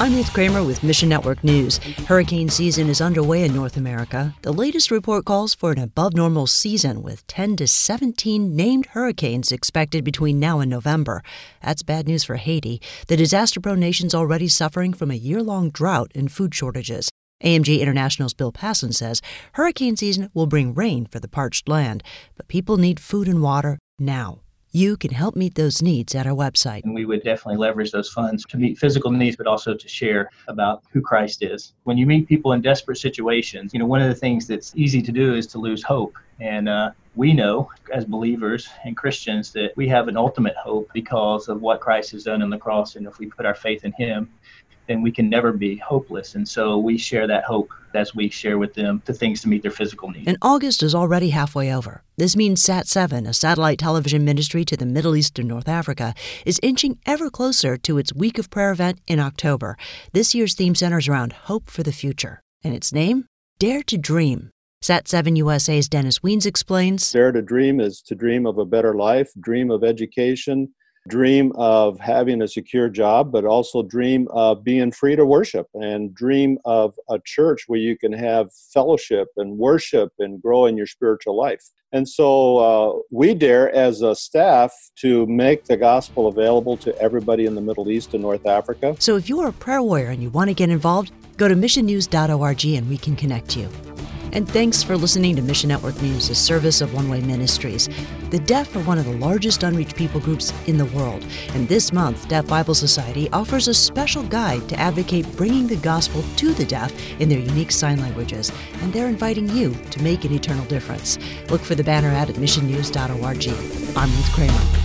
I'm Ruth Kramer with Mission Network News. Hurricane season is underway in North America. The latest report calls for an above-normal season with 10 to 17 named hurricanes expected between now and November. That's bad news for Haiti. The disaster-prone nation's already suffering from a year-long drought and food shortages. AMG International's Bill Passon says hurricane season will bring rain for the parched land, but people need food and water now. You can help meet those needs at our website. And we would definitely leverage those funds to meet physical needs, but also to share about who Christ is. When you meet people in desperate situations, one of the things that's easy to do is to lose hope. And we know as believers and Christians that we have an ultimate hope because of what Christ has done on the cross. And if we put our faith in him, then we can never be hopeless. And so we share that hope as we share with them the things to meet their physical needs. And August is already halfway over. This means Sat7, a satellite television ministry to the Middle East and North Africa, is inching ever closer to its Week of Prayer event in October. This year's theme centers around hope for the future. And its name? Dare to Dream. Sat7 USA's Dennis Weens explains. Dare to Dream is to dream of a better life, dream of education, dream of having a secure job, but also dream of being free to worship and dream of a church where you can have fellowship and worship and grow in your spiritual life. And so we dare as a staff to make the gospel available to everybody in the Middle East and North Africa. So if you're a prayer warrior and you want to get involved, go to missionnews.org and we can connect you. And thanks for listening to Mission Network News, a service of One Way Ministries. The deaf are one of the largest unreached people groups in the world. And this month, Deaf Bible Society offers a special guide to advocate bringing the gospel to the deaf in their unique sign languages. And they're inviting you to make an eternal difference. Look for the banner ad at missionnews.org. I'm Ruth Kramer.